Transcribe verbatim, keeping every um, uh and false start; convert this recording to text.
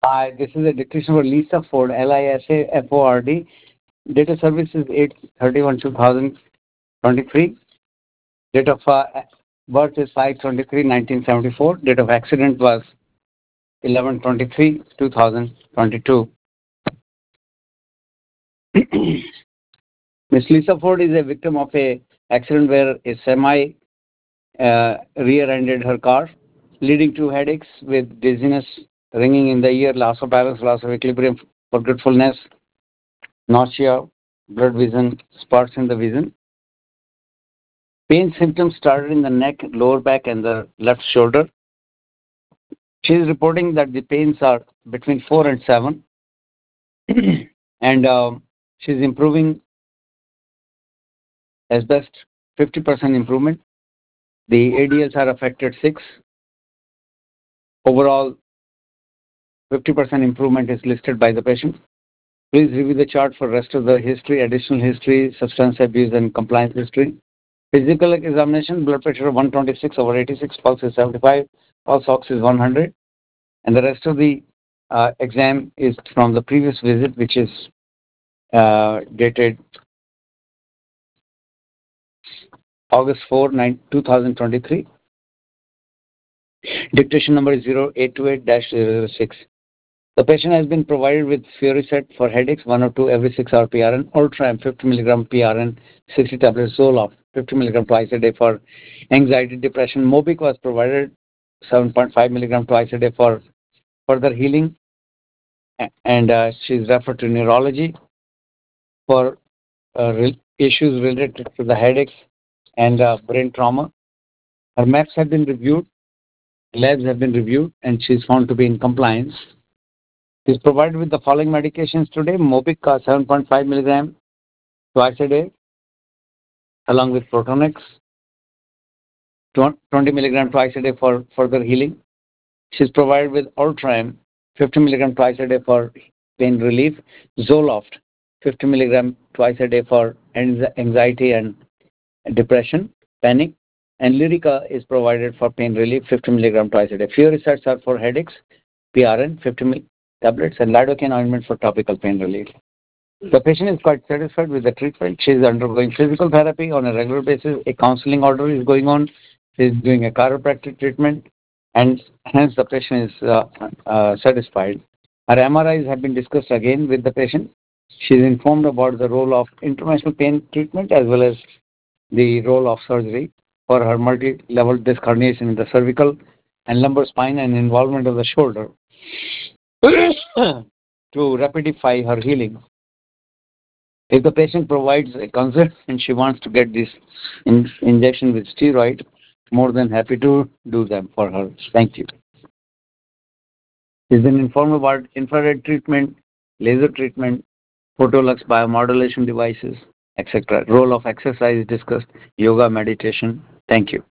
Hi, this is a dictation for Lisa Ford, L I S A F O R D. Date of service is eight thirty-one two thousand twenty-three. Date of uh, birth is five twenty-three nineteen seventy-four. Date of accident was eleven twenty-three two thousand twenty-two. Miss Lisa Ford is a victim of a accident where a semi uh, rear-ended her car, leading to headaches with dizziness, ringing in the ear, loss of balance, loss of equilibrium, forgetfulness, nausea, blurred vision, spots in the vision. Pain symptoms started in the neck, lower back, and the left shoulder. She is reporting that the pains are between four and seven, and um, she's improving as best fifty percent improvement. The A D Ls are affected six. Overall, fifty percent improvement is listed by the patient. Please review the chart for rest of the history, additional history, substance abuse, and compliance history. Physical examination, blood pressure of one twenty-six over eighty-six, pulse is seventy-five, pulse ox is one hundred, and the rest of the uh, exam is from the previous visit, which is uh, dated August fourth, two thousand twenty-three. Dictation number is zero eight two eight dash zero zero six. The patient has been provided with Furiset for headaches, one or two every six hour P R N, Ultram fifty milligram P R N, sixty tablets, Zoloft fifty milligram twice a day for anxiety, depression. Mobic was provided seven point five milligram twice a day for further healing, and uh, she is referred to neurology for uh, re- issues related to the headaches and uh, brain trauma. Her maps have been reviewed, labs have been reviewed, and she is found to be in compliance. She is provided with the following medications today: Mobic uh, seven point five milligram twice a day, along with Protonex, twenty milligram twice a day for further healing. She is provided with Ultram fifty milligram twice a day for pain relief, Zoloft fifty milligram twice a day for anxiety and depression, panic, and Lyrica is provided for pain relief fifty milligram twice a day. Few research are for headaches, P R N fifty milligram tablets, and lidocaine ointment for topical pain relief. The patient is quite satisfied with the treatment. She is undergoing physical therapy on a regular basis. A counseling order is going on. She is doing a chiropractic treatment, and hence the patient is uh, uh, satisfied. Her M R Is have been discussed again with the patient. She is informed about the role of interventional pain treatment as well as the role of surgery for her multi-level disc herniation in the cervical and lumbar spine and involvement of the shoulder to rapidify her healing. If the patient provides a consent and she wants to get this in, injection with steroid, more than happy to do them for her. Thank you. She's been informed about infrared treatment, laser treatment, photolux biomodulation devices, et cetera. Role of exercise discussed, yoga, meditation. Thank you.